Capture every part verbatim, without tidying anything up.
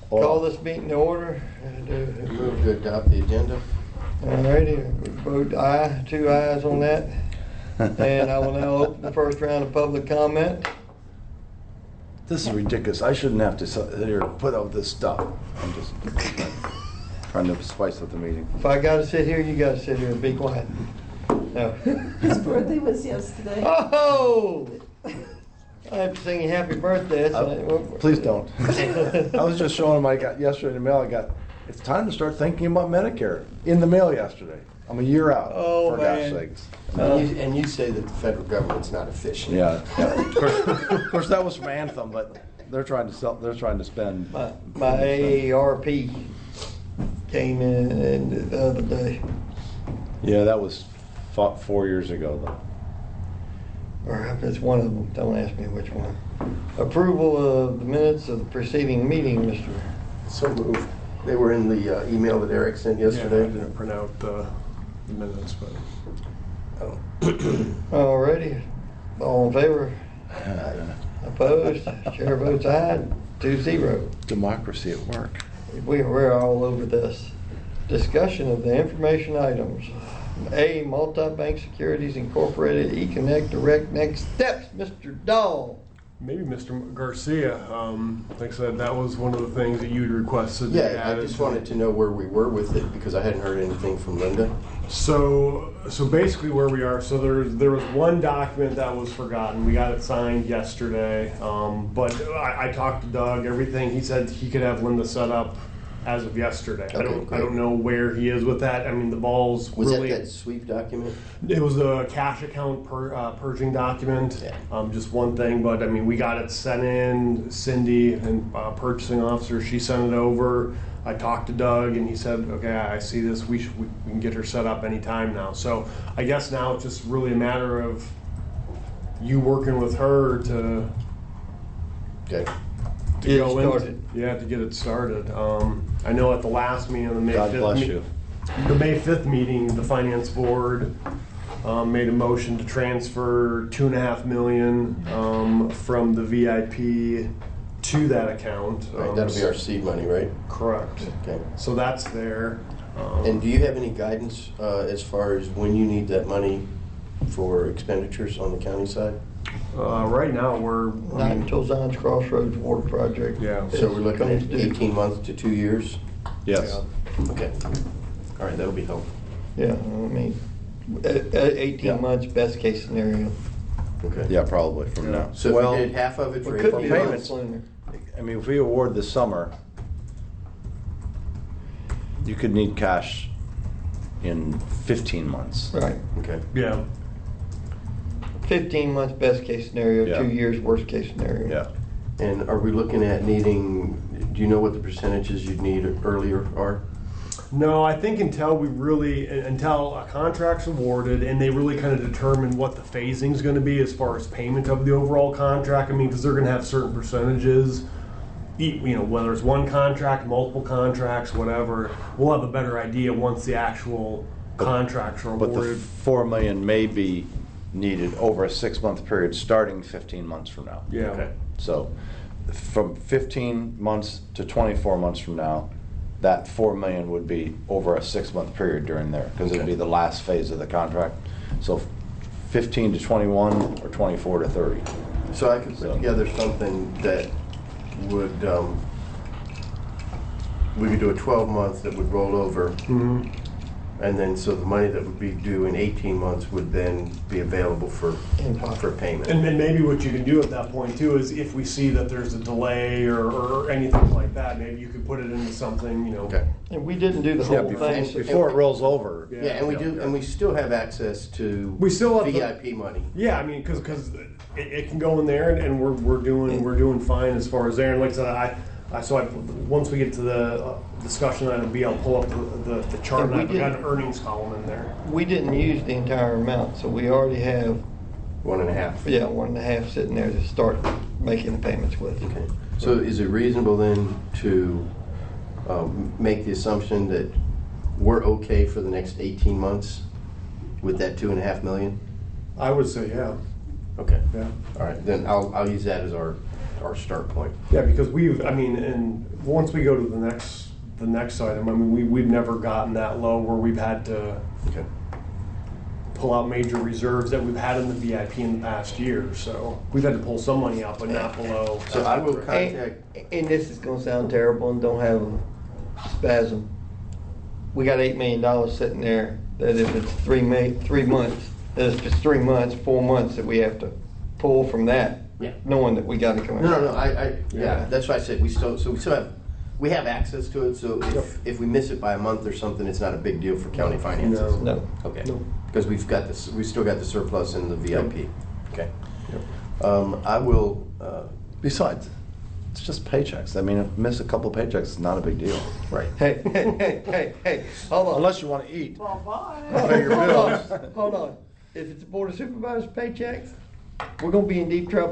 Call this meeting to order. And, uh, Move to adopt the agenda. Alrighty, vote aye, two ayes on that. And I will now open the first round of public comment. This is ridiculous. I shouldn't have to sit here and put up this stuff. I'm just trying to spice up the meeting. If I gotta sit here, you gotta sit here and be quiet. No. His birthday was yesterday. Oh! I have to sing you happy birthday. Uh, please don't. I was just showing him I got yesterday in the mail. I got, it's time to start thinking about Medicare in the mail yesterday. I'm a year out. Oh, for man. gosh sakes. And you, and you say that the federal government's not efficient. Yeah. yeah. Of, course, of course, that was from Anthem, but they're trying to sell. They're trying to spend. My, my A A R P came in the other day. Yeah, that was fought four years ago, though. Or if it's one of them, don't ask me which one. Approval of the minutes of the preceding meeting, Mister So moved. They were in the uh, email that Eric sent yesterday. Yeah, I didn't print out uh, the minutes, but. Oh. Alrighty, all in favor? Opposed? Chair votes aye, two zero. Democracy at work. We, we're all over this. Discussion of the information items. A, Multi-Bank Securities Incorporated, eConnect Direct Next Steps, Mister Dahl. Maybe Mister Garcia, um, like I said, that was one of the things that you'd requested. Yeah, I just wanted to know where we were with it because I hadn't heard anything from Linda. So, so basically where we are, so there, there was one document that was forgotten. We got it signed yesterday, um, but I, I talked to Doug, everything, he said he could have Linda set up as of yesterday. Okay, I don't, great. I don't know where he is with that. I mean, the ball's Was really. that that sweep document? It was a cash account per, uh, purging document, Yeah. um, just one thing, but I mean, we got it sent in, Cindy and uh, purchasing officer, she sent it over. I talked to Doug and he said, okay, I see this, we, should, we, we can get her set up anytime now. So I guess now it's just really a matter of you working with her to, Okay. to Get it go in. started. Yeah, to get it started. Um, I know at the last meeting, the May God fifth bless me- you. The May fifth meeting, the finance board um, made a motion to transfer two and a half million um, from the V I P to that account. Right, Um, that'll be our seed money, right? Correct. Okay. So that's there. Um, And do you have any guidance uh, as far as when you need that money for expenditures on the county side? uh, right now, we're Not until Zion's Crossroads Water Project. Yeah. So we're looking comes at due. eighteen months to two years? Yes. Okay. All right, that'll be helpful. Yeah, I mean, uh, uh, eighteen Yeah. months, best case scenario. Okay. Yeah, probably from now. So if well, we did half of it for It could be eighteen a little months? sooner. I mean, if we award this summer, you could need cash in fifteen months. Right. Okay. yeah. Fifteen months, best case scenario, Yeah. two years, worst case scenario. Yeah. And are we looking at needing, do you know what the percentages you'd need earlier are? No, I think until we really, until a contract's awarded and they really kind of determine what the phasing's going to be as far as payment of the overall contract. I mean, because they're going to have certain percentages, e- you know, whether it's one contract, multiple contracts, whatever. We'll have a better idea once the actual contracts are But the awarded. four million may be needed over a six-month period, starting fifteen months from now. Yeah. Okay. So, from fifteen months to twenty-four months from now, that four million would be over a six-month period during there, because it'd be Okay. the last phase of the contract. So, fifteen to twenty-one or twenty-four to thirty. So I could put So- together something that would, um, we could do a twelve month that would roll over, Mhm. and then so the money that would be due in eighteen months would then be available for, In pocket. for payment. And then maybe what you can do at that point too is if we see that there's a delay or, or anything like that, maybe you could put it into something, you know. Okay. And we didn't do the Yeah, whole before, thing. before it rolls over. Yeah. Yeah, and we do, and we still have access to We still have the- V I P money. Yeah, I mean, because because it, it can go in there, and, and we're we're doing we're doing fine as far as there. And like I said, I, I so I once we get to the uh, discussion item B, I'll pull up the, the, the chart, And and we I've got did- an earnings column in there. We didn't use the entire amount, so we already have, One and a half. yeah, one and a half sitting there to start making the payments with. Okay. So is it reasonable then to um, make the assumption that we're okay for the next eighteen months with that two and a half million? I would say, yeah, Okay. yeah. All right, then I'll, I'll use that as our our start point. Yeah, because we've, I mean, and once we go to the next, the next item, I mean, we, we've never gotten that low where we've had to Okay. pull out major reserves that we've had in the V I P in the past year. So we've had to pull some money out, but not below. So I will And, contact, and this is gonna sound terrible and don't have a spasm. We got eight million dollars sitting there, that if it's three ma, three months, that it's just three months, four months that we have to pull from that. Yeah. Knowing that we gotta come in. no, no, no, I, I, yeah, Yeah. that's why I said we still, so we still have, we have access to it, so if, if we miss it by a month or something, it's not a big deal for county finances. No. Okay, No. because we've got this, we still got the surplus in the V I P. Okay. Um, I will, uh, Besides, it's just paychecks. I mean, if you miss a couple paychecks, it's not a big deal. right. Hey, hey, hey, hey, hey, hold on. Unless you want to eat. Well, bye. Pay your Hold on, bills. hold on. If it's the Board of Supervisors paychecks, we're gonna be in deep trouble.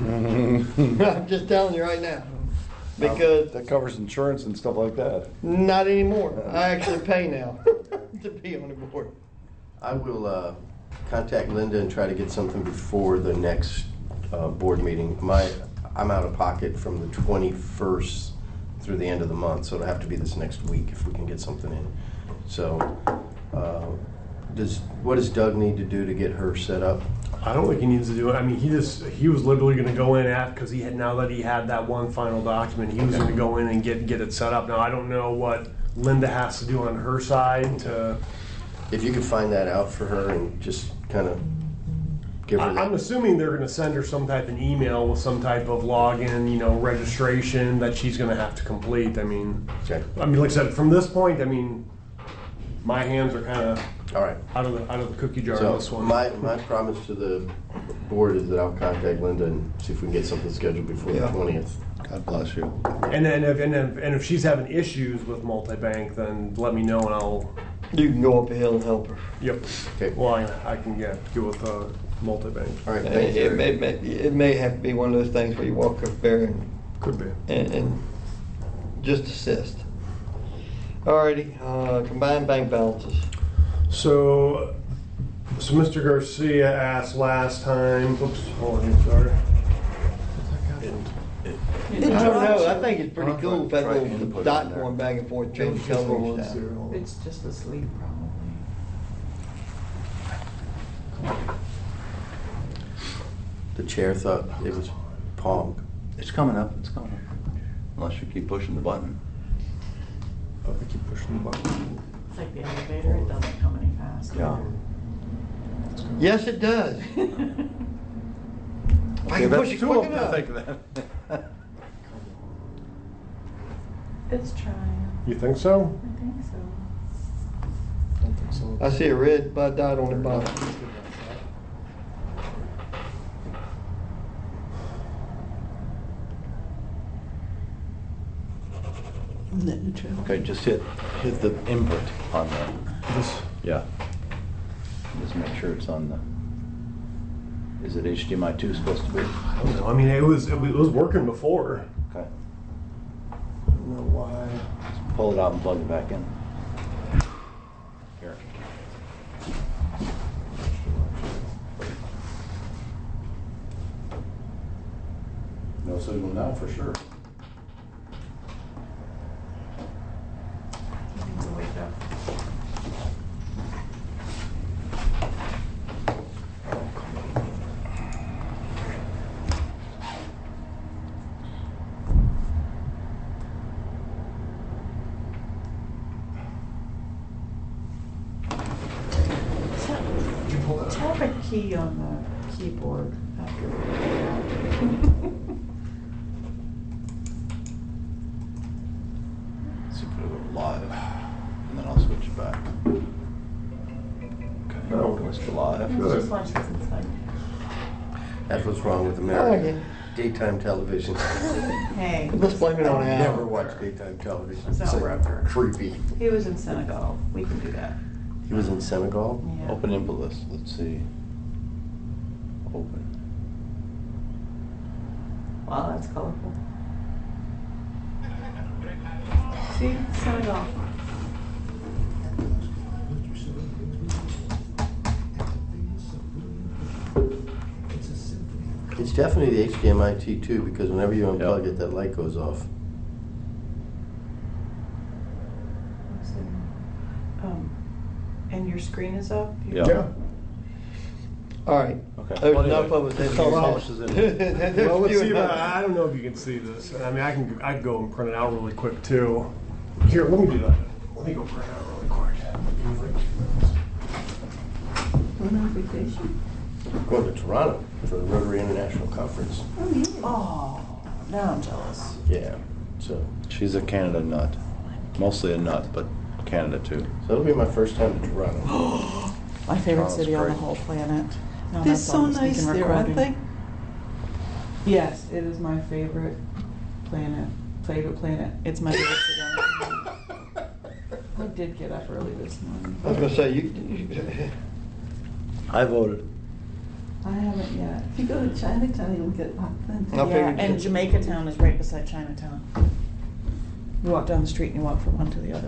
I'm just telling you right now. Because That covers insurance and stuff like that. not anymore. I actually pay now to be on the board. I will uh, contact Linda and try to get something before the next uh, board meeting. My, I'm out of pocket from the twenty-first through the end of the month, so it'll have to be this next week if we can get something in. So, uh, does, what does Doug need to do to get her set up? I don't think he needs to do it. I mean, he just, he was literally gonna go in at, because he had, now that he had that one final document, he was gonna go in and get, get it set up. Now, I don't know what Linda has to do on her side to, If you could find that out for her and just kind of give her I- I'm that. assuming they're gonna send her some type of email with some type of login, you know, registration that she's gonna have to complete. I mean, Okay, I mean, like I said, from this point, I mean, my hands are kind of all right. out of the, out of the cookie jar on this So one. my, my promise to the board is that I'll contact Linda and see if we can get something scheduled before the Yeah. twentieth. God bless you. And then if, and if, and if she's having issues with multi-bank, then let me know and I'll, You can go up a hill and help her. yep. Okay, Well, I, I can get, get with, uh, multi-bank. all right, It thank you. may, it may, it may have to be one of those things where you walk up there and, Could be. and, and just assist. Alrighty, uh, combined bank balances. So, so Mister Garcia asked last time, oops, hold on, here, sorry. I don't know, I think it's pretty Huh? cool with that Right, little input dot in there. going back and forth, change color each time. It's just asleep, probably. The chair thought it was Pong. It's coming up, it's coming up. Unless you keep pushing the button. Oh, I keep pushing the button. It's like the elevator, it doesn't come any faster. Yeah. Yes, it does. I Okay, can that's push it two quick of them to enough. think of that. It's trying. You think so? I think so. I don't think so. I see a red dot dot on the bottom. Okay, just hit, hit the input on the, This, yeah. Just make sure it's on the, is it H D M I two supposed to be? I don't know, I mean, it was, it was working before. Okay, I don't know why. just pull it out and plug it back in. Here. No signal now for sure. He needs to wake up. Tap- Tap a key on the keyboard after we get out. See if it'll go live, and then I'll switch it back. Okay, Oh. list to live. Let's just watch this inside. That's what's wrong with Oh, America. yeah. Daytime television. Hey. Let's blame it on Al. Never watch daytime television. It's not like Rucker. creepy. He was in Senegal. We can do that. He was in Senegal? Yeah. Open input list, let's see. Open. Wow, that's colorful. See, Senegal. It's definitely the H D M I T two, because whenever you unplug Yep. it, that light goes off. Um, And your screen is up? You- Yeah. Yeah. All right. Okay. There's Well, enough anyway, of it. That's Well, all. this is it. There's Well, let's few see. If enough. I, I don't know if you can see this. I mean, I can I can go and print it out really quick too. Here, let me do that. Let me go print it out really quick. Going on vacation? Going to Toronto for the Rotary International Conference. Oh, yeah. Oh, now I'm jealous. Yeah, so, She's a Canada nut. Mostly a nut, but Canada too. so it'll be my first time to Toronto. My favorite Toronto's city on the great. whole planet. Now They're that's so almost nice speaking there, aren't recording. they? Yes, it is my favorite planet. Favorite planet. It's my favorite city on the planet. I did get up early this morning. I was gonna say, you, you- I voted. I haven't yet. If you go to Chinatown, you'll get authentic. I Yeah, figured- and Jamaica Town is right beside Chinatown. You walk down the street and you walk from one to the other.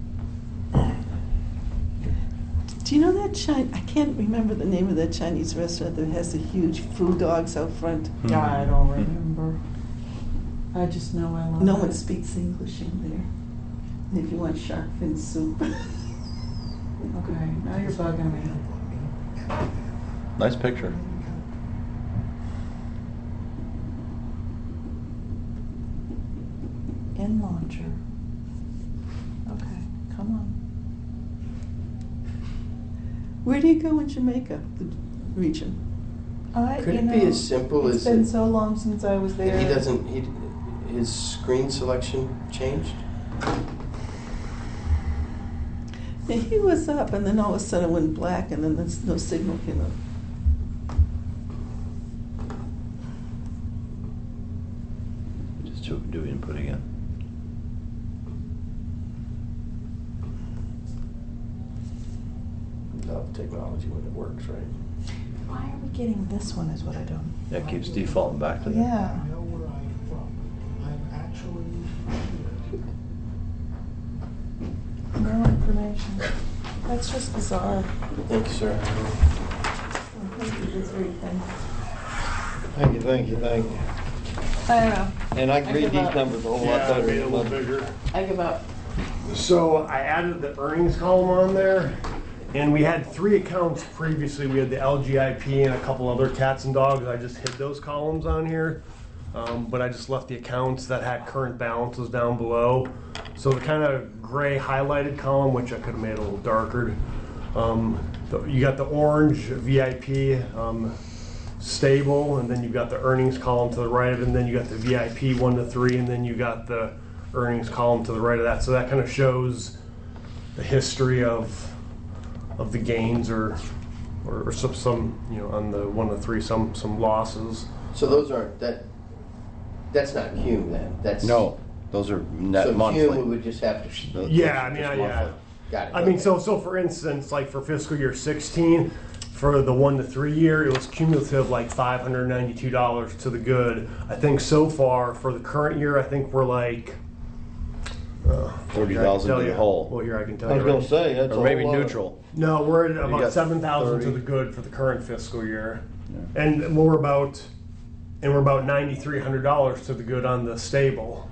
Do you know that Chin, I can't remember the name of that Chinese restaurant that has the huge food dogs out front? Yeah, I don't remember. I just know I love No it. one speaks English in there. And if you want shark fin soup. Okay, now you're bugging me. Nice picture. In launcher. Okay, come on. Where do you go in Jamaica, the region? I, Could you it be know, as simple it's as been it- so long since I was there. He doesn't, he, his screen selection changed? Yeah, he was up, and then all of a sudden it went black, and then there's no signal came up. Just do, do input again. Love technology when it works, right? Why are we getting this one is what I don't. Yeah, it keeps defaulting back to that. Yeah. I know where I'm from. I'm actually here. No information. That's just bizarre. Thank you, sir. It's very thin. thank you, thank you, thank you. I don't know. And I can I read give these up. numbers a whole lot Yeah, I better. made it a than little others. bigger. I give up. So I added the earnings column on there, and we had three accounts previously. We had the L G I P and a couple other cats and dogs. I just hid those columns on here, um, but I just left the accounts that had current balances down below. So the kind of gray highlighted column, which I could have made a little darker, um, the, you got the orange V I P um, stable, and then you've got the earnings column to the right of it, and then you got the V I P one to three, and then you got the earnings column to the right of that. So that kind of shows the history of of the gains, or or, or some, some you know on the one to three some some losses. So those aren't, that, that's not Hume then? That's. No, those are net So monthly. Hume, we would just have to, sh- Those- Yeah, those I are mean, just I- yeah. monthly. got it. I mean, okay. so so for instance, like for fiscal year sixteen, for the one to three year, it was cumulative like five hundred ninety-two dollars to the good. I think so far for the current year, I think we're like uh, thirty here I can thousand tell to the you. whole. Well, here I can tell I you. was gonna right- say, that's a Or whole maybe lot of- neutral. No, we're at about got seven thousand to thirty. the good for the current fiscal year, Yeah. and we're about and we're about ninety-three hundred dollars to the good on the stable.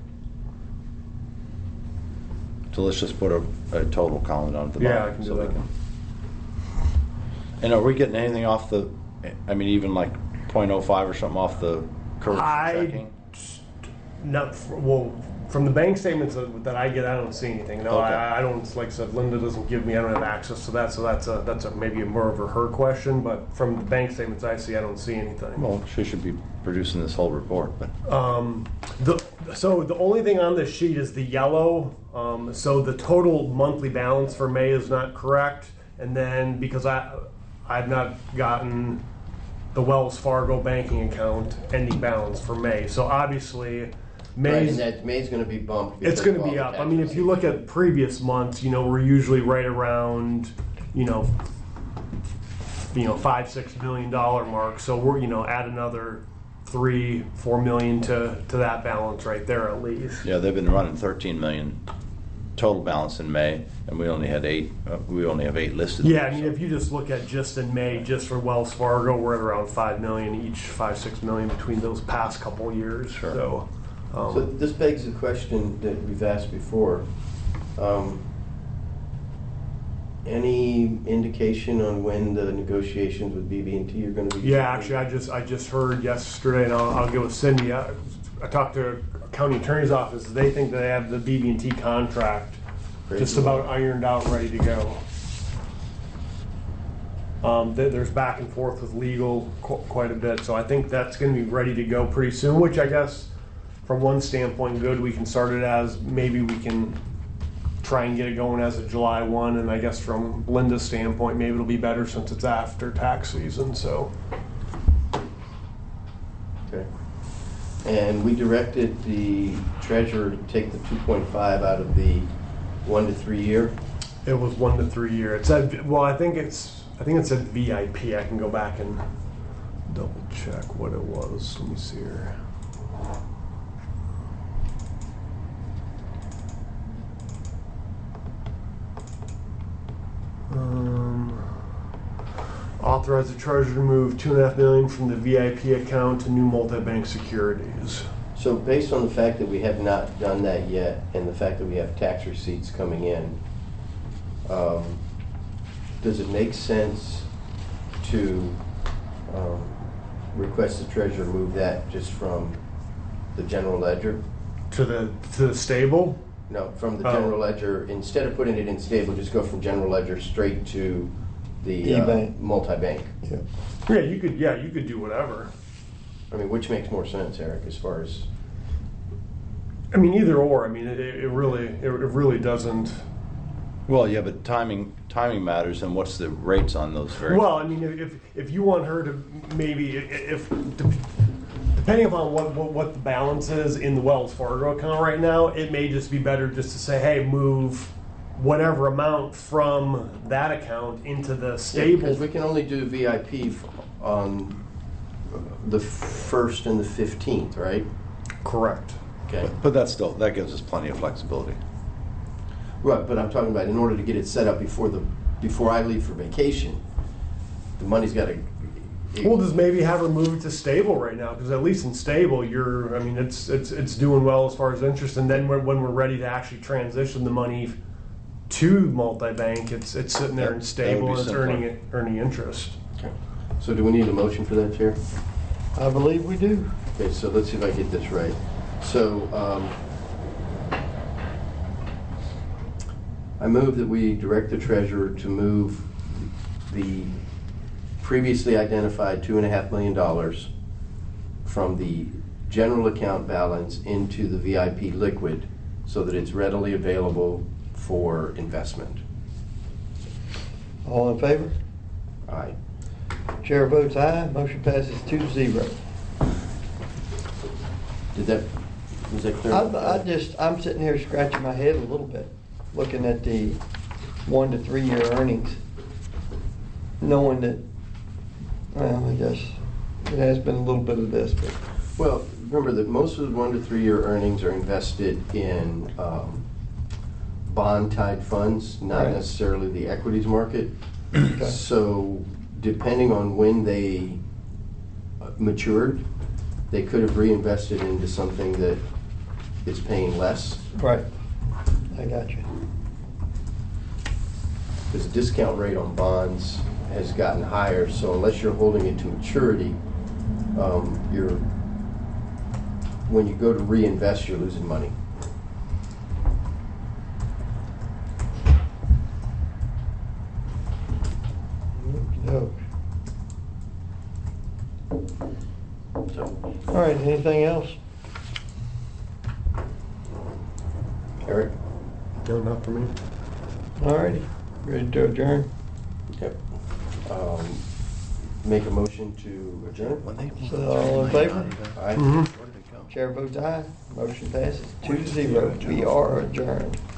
So let's just put a, a total column down at the Yeah, bottom. I can so do we that. can- And are we getting anything off the, I mean, even like point oh five or something off the current I checking? not well from the bank statements that that I get. I don't see anything. No, Okay. I, I don't. Like I said, Linda doesn't give me. I don't have access to that. So that's a that's a maybe a more of a her question. But from the bank statements I see, I don't see anything. Well, she should be producing this whole report, but. Um, the so the only thing on this sheet is the yellow. Um, so the total monthly balance for May is not correct, and then because I I've not gotten the Wells Fargo banking account ending balance for May. So obviously Right, May's and that May's gonna be bumped. it's because going of to all be the up. I tax mean, if you look receipts. at previous months, you know, we're usually right around, you know, you know, five, six million dollar mark. So we're, you know, add another three, four million to to that balance right there at least. Yeah, they've been running thirteen million total balance in May, and we only had eight, uh, we only have eight listed. Yeah, there, I mean, so- if you just look at just in May, just for Wells Fargo, we're at around five million each, five, six million between those past couple of years, Sure. so. um, So this begs the question that we've asked before. Um, Any indication on when the negotiations with B B and T are going to be? Yeah, actually, I just, I just heard yesterday, and I'll, I'll get with Cindy, I, I talked to county attorney's office, they think they have the B B and T contract just Crazy. about ironed out, ready to go. Um, there, there's back and forth with legal qu- quite a bit, so I think that's gonna be ready to go pretty soon, which I guess, from one standpoint, good, we can start it as, maybe we can try and get it going as of July first, and I guess from Linda's standpoint, maybe it'll be better since it's after tax season, so. Okay. And we directed the treasurer to take the two point five out of the one to three year. It was one to three year. It said, well, I think it's, I think it said V I P. I can go back and double check what it was. Let me see here. Um, authorize the treasurer to move two and a half million from the V I P account to new multi-bank securities. So based on the fact that we have not done that yet, and the fact that we have tax receipts coming in, um, does it make sense to um, request the treasurer move that just from the general ledger? To the to the stable. No, from the Oh. general ledger, instead of putting it in stable, just go from general ledger straight to the uh, E-bank. multi-bank. Yeah. Yeah, you could. Yeah, you could do whatever. I mean, which makes more sense, Eric, as far as, I mean, either or. I mean, it, it really, it, it really doesn't. Well, yeah, but timing, timing matters, and what's the rates on those various? Well, I mean, if if you want her to maybe, if depending upon what, what what the balance is in the Wells Fargo account right now, it may just be better just to say, hey, move whatever amount from that account into the stable. because we can only do V I P f- on the first and the fifteenth, right? Correct. Okay. But, but that's still, that gives us plenty of flexibility. Right, but I'm talking about in order to get it set up before the, before I leave for vacation, the money's got to. We'll just maybe have her move it to stable right now, because at least in stable, you're, I mean, it's it's it's doing well as far as interest, and then when, when we're ready to actually transition the money to multi-bank, it's it's sitting there in That- that would stable be and it's simpler. earning it earning interest. Okay. So do we need a motion for that, Chair? I believe we do. Okay, so let's see if I get this right. So, um, I move that we direct the treasurer to move the previously identified two and a half million dollars from the general account balance into the V I P liquid so that it's readily available for investment. All in favor? Aye. Chair votes aye. Motion passes two to zero. Did that, was that clear? I, I just, I'm sitting here scratching my head a little bit, looking at the one to three year earnings, knowing that, well, I guess it has been a little bit of this, but Well, remember that most of the one to three year earnings are invested in um, bond-tied funds, not Right. necessarily the equities market. Okay. So depending on when they uh, matured, they could have reinvested into something that is paying less. right. I got you. Because the discount rate on bonds has gotten higher, so unless you're holding it to maturity, um, you're, when you go to reinvest, you're losing money. Okey-doke. So, All right, anything else? Eric? No, not for me. All righty, ready to adjourn? Okay. Um, Make a motion to adjourn? So, all in favor? Aye. Mhm. Chair votes aye. Motion passes two to zero. We are adjourned.